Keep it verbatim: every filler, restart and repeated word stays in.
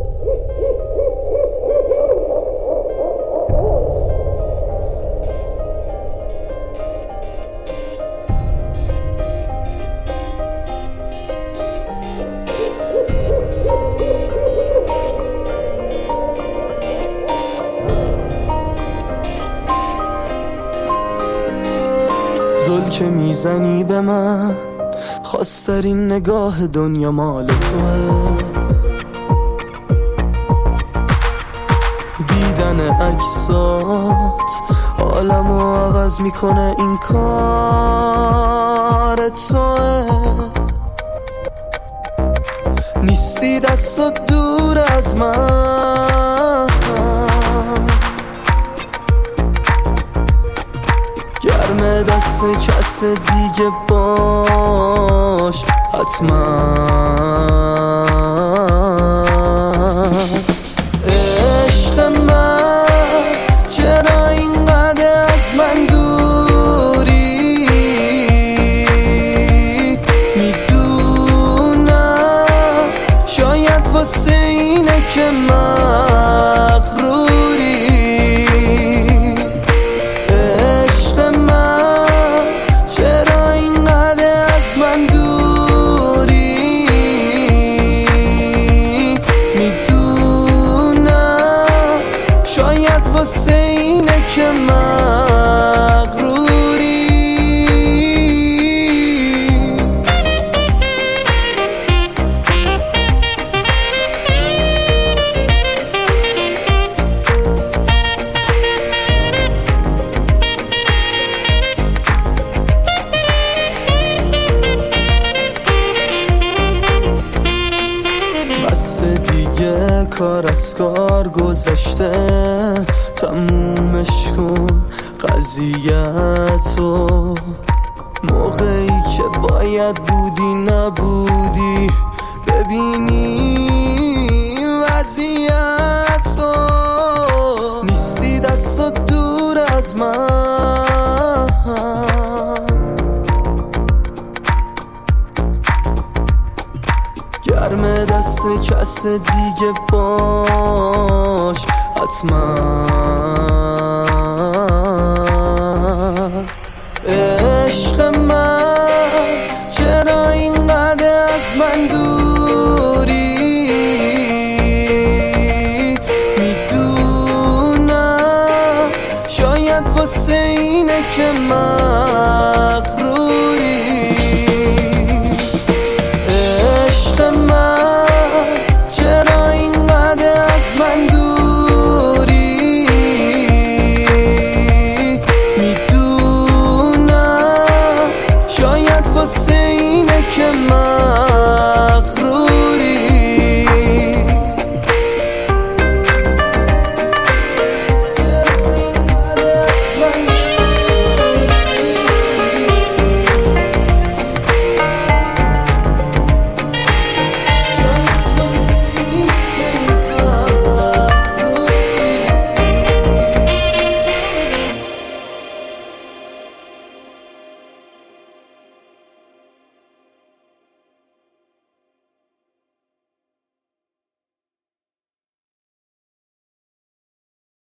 زل که میزنی به من، خواسترین نگاه دنیا مال توه. دیدن عکسات حالمو عوض میکنه، این کار توه. نیستی دستات دور از من، گرم دست کس دیگه باش حتما. عشق من چرا اینقدر از من دوری؟ میدونم شاید واسه اینه که مغروری. واسه اینه که مغروری. بس دیگه کار از کار گذشته، تمومش کن قضیه‌تو. موقعی که باید بودی نبودی، ببینی وضعیتو. نیستی دستات دور از من، گرم دست کس دیگه باش حتما.